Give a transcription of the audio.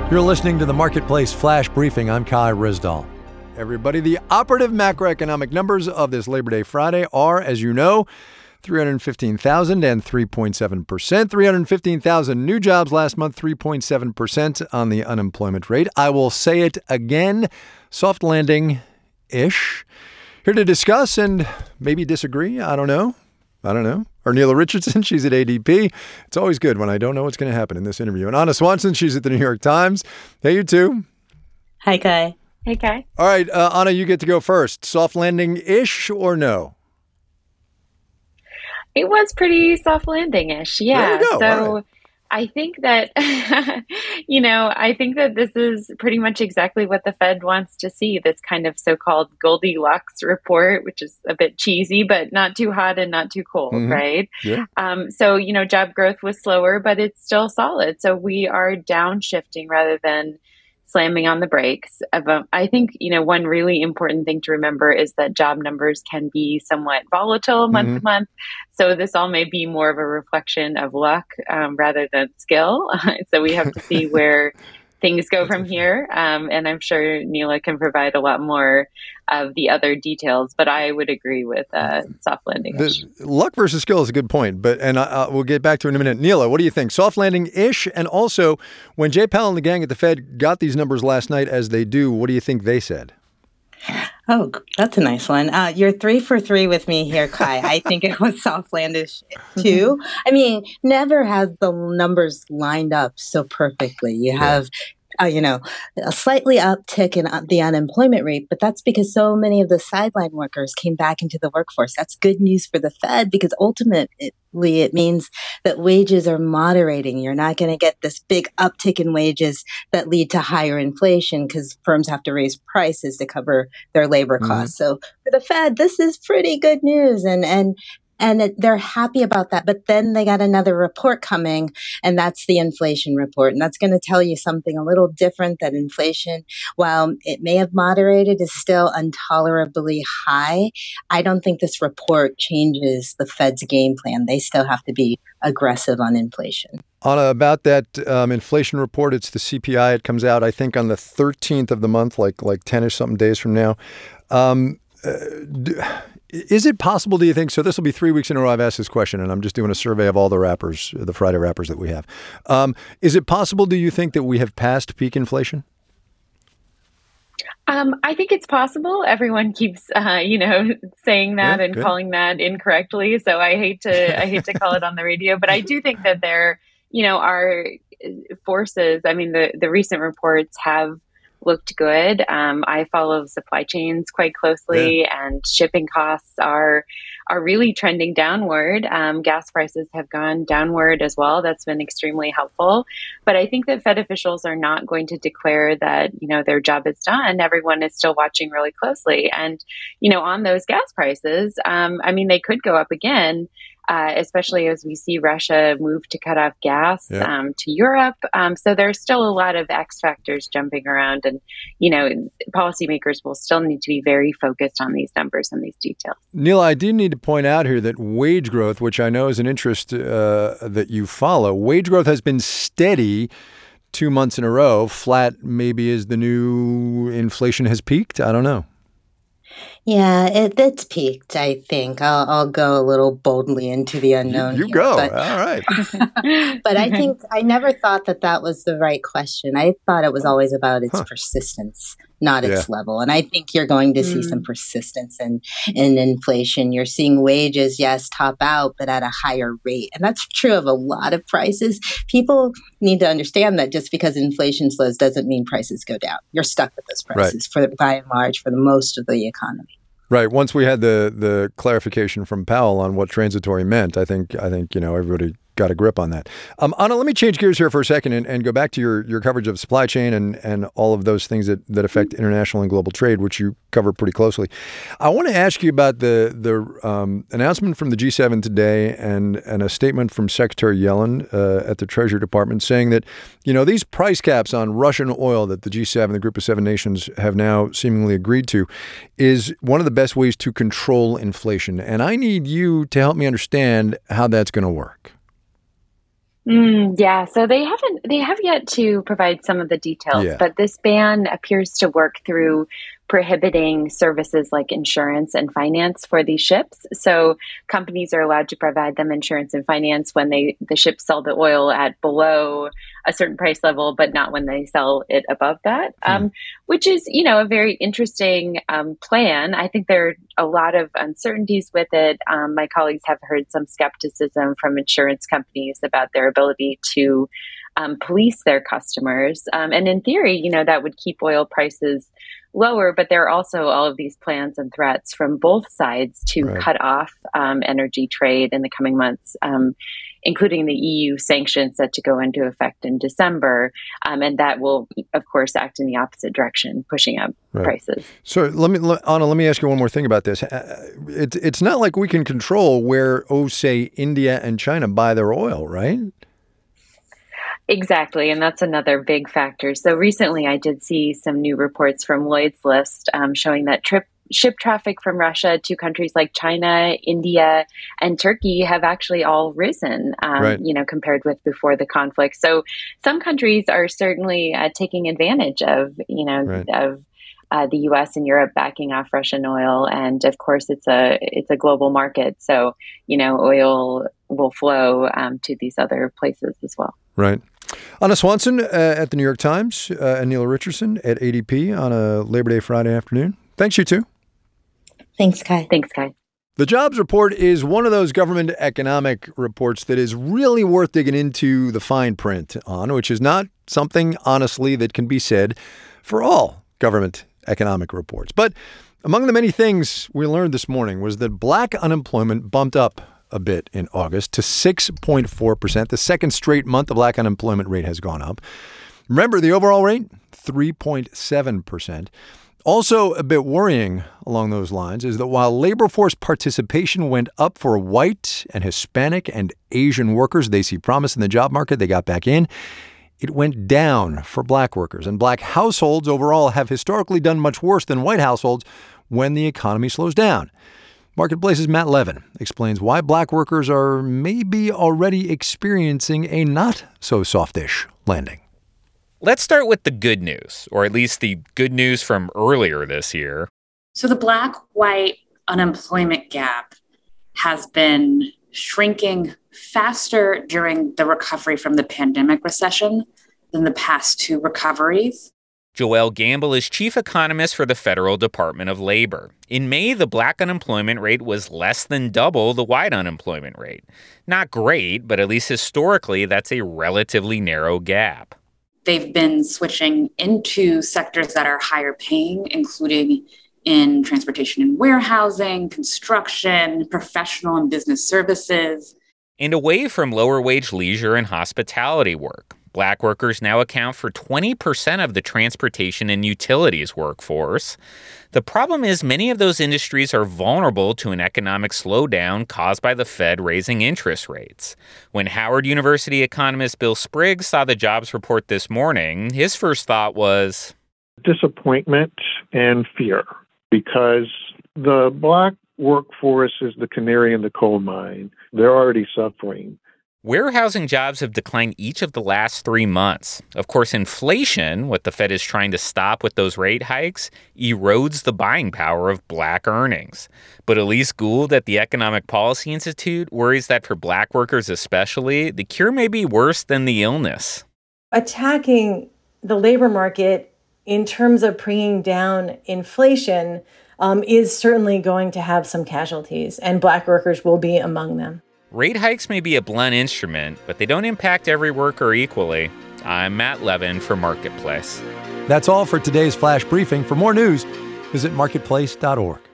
You're listening to the Marketplace Flash Briefing. I'm Kai Ryssdal. Everybody, the operative macroeconomic numbers of this Labor Day Friday are, as you know, 315,000 and 3.7%. 315,000 new jobs last month, 3.7% on the unemployment rate. I will say it again, soft landing-ish. Here to discuss and maybe disagree, I don't know. Arnila Richardson, she's at ADP. It's always good when I don't know what's going to happen in this interview. And Anna Swanson, she's at the New York Times. Hey, you two. Hi, Kai. Hey, Kai. All right, Anna, you get to go first. Soft landing-ish or no? It was pretty soft landing-ish, yeah. There you go. So All right. I think that, I think that this is pretty much exactly what the Fed wants to see, this kind of so-called Goldilocks report, which is a bit cheesy, but not too hot and not too cold, right? Yeah. So, job growth was slower, but it's still solid. So we are downshifting rather than slamming on the brakes. I think, one really important thing to remember is that job numbers can be somewhat volatile month to month. So this all may be more of a reflection of luck rather than skill. So we have to see where things go from here. And I'm sure Neela can provide a lot more of the other details, but I would agree with soft landing. Luck versus skill is a good point, and we'll get back to it in a minute. Neela, what do you think? Soft landing-ish? And also, when Jay Powell and the gang at the Fed got these numbers last night, as they do, what do you think they said? Oh, that's a nice one. You're 3 for 3 with me here, Kai. I think it was soft landish too. I mean, never has the numbers lined up so perfectly. You have, a slightly uptick in the unemployment rate, but that's because so many of the sideline workers came back into the workforce. That's good news for the Fed because ultimately it means that wages are moderating. You're not going to get this big uptick in wages that lead to higher inflation because firms have to raise prices to cover their labor costs. So for the Fed, this is pretty good news. And they're happy about that. But then they got another report coming, and that's the inflation report. And that's going to tell you something a little different, that inflation, while it may have moderated, is still intolerably high. I don't think this report changes the Fed's game plan. They still have to be aggressive on inflation. Anna, about that inflation report, it's the CPI. It comes out, I think, on the 13th of the month, like 10-ish something days from now. Is it possible, do you think, so this will be 3 weeks in a row I've asked this question, and I'm just doing a survey of all the rappers, the Friday rappers that we have. Is it possible, do you think, that we have passed peak inflation? I think it's possible. Everyone keeps, saying that and calling that incorrectly. So I hate to call it on the radio, but I do think that there, are forces. I mean, the recent reports have looked good. I follow supply chains quite closely, and shipping costs are really trending downward. Gas prices have gone downward as well. That's been extremely helpful. But I think that Fed officials are not going to declare that, their job is done. Everyone is still watching really closely. And, on those gas prices, they could go up again. Especially as we see Russia move to cut off gas to Europe. So there's still a lot of X factors jumping around, and, policymakers will still need to be very focused on these numbers and these details. Neela, I do need to point out here that wage growth, which I know is an interest that you follow, wage growth has been steady 2 months in a row. Flat maybe is the new inflation has peaked. I don't know. Yeah, it's peaked, I think. I'll go a little boldly into the unknown. You go. All right. But I think I never thought that was the right question. I thought it was always about its persistence, not its level. And I think you're going to see some persistence in inflation. You're seeing wages, yes, top out, but at a higher rate. And that's true of a lot of prices. People need to understand that just because inflation slows doesn't mean prices go down. You're stuck with those prices by and large for the most of the economy. Right. Once we had the clarification from Powell on what transitory meant, I think everybody got a grip on that. Anna, let me change gears here for a second and go back to your coverage of supply chain and all of those things that affect international and global trade, which you cover pretty closely. I want to ask you about the announcement from the G7 today and a statement from Secretary Yellen at the Treasury Department saying that, these price caps on Russian oil that the G7, the group of 7 nations, have now seemingly agreed to is one of the best ways to control inflation. And I need you to help me understand how that's going to work. Yeah, so they have yet to provide some of the details, but this ban appears to work through prohibiting services like insurance and finance for these ships. So companies are allowed to provide them insurance and finance when the ships sell the oil at below a certain price level, but not when they sell it above that, which is, a very interesting plan. I think there are a lot of uncertainties with it. My colleagues have heard some skepticism from insurance companies about their ability to police their customers. And in theory, that would keep oil prices lower, but there are also all of these plans and threats from both sides to cut off energy trade in the coming months, including the EU sanctions set to go into effect in December. And that will, of course, act in the opposite direction, pushing up prices. So Anna, let me ask you one more thing about this. It's not like we can control where, say, India and China buy their oil, right? Exactly. And that's another big factor. So recently I did see some new reports from Lloyd's List showing that ship traffic from Russia to countries like China, India, and Turkey have actually all risen, compared with before the conflict. So some countries are certainly taking advantage of, the U.S. and Europe backing off Russian oil. And of course, it's a global market. So, oil will flow to these other places as well. Right. Anna Swanson at the New York Times and Neil Richardson at ADP on a Labor Day Friday afternoon. Thanks, you two. Thanks, Kai. Thanks, Kai. The jobs report is one of those government economic reports that is really worth digging into the fine print on, which is not something, honestly, that can be said for all government economic reports. But among the many things we learned this morning was that black unemployment bumped up a bit in August to 6.4%. The second straight month the black unemployment rate has gone up. Remember the overall rate? 3.7%. Also a bit worrying along those lines is that while labor force participation went up for white and Hispanic and Asian workers, they see promise in the job market, they got back in, it went down for black workers. And black households overall have historically done much worse than white households when the economy slows down. Marketplace's Matt Levin explains why black workers are maybe already experiencing a not-so-softish landing. Let's start with the good news, or at least the good news from earlier this year. So the black-white unemployment gap has been shrinking faster during the recovery from the pandemic recession than the past two recoveries. Joelle Gamble is chief economist for the Federal Department of Labor. In May, the black unemployment rate was less than double the white unemployment rate. Not great, but at least historically, that's a relatively narrow gap. They've been switching into sectors that are higher paying, including in transportation and warehousing, construction, professional and business services. And away from lower wage leisure and hospitality work. Black workers now account for 20% of the transportation and utilities workforce. The problem is many of those industries are vulnerable to an economic slowdown caused by the Fed raising interest rates. When Howard University economist Bill Spriggs saw the jobs report this morning, his first thought was disappointment and fear, because the black workforce is the canary in the coal mine. They're already suffering. Warehousing jobs have declined each of the last 3 months. Of course, inflation, what the Fed is trying to stop with those rate hikes, erodes the buying power of black earnings. But Elise Gould at the Economic Policy Institute worries that for black workers especially, the cure may be worse than the illness. Attacking the labor market in terms of bringing down inflation is certainly going to have some casualties, and black workers will be among them. Rate hikes may be a blunt instrument, but they don't impact every worker equally. I'm Matt Levin for Marketplace. That's all for today's Flash Briefing. For more news, visit marketplace.org.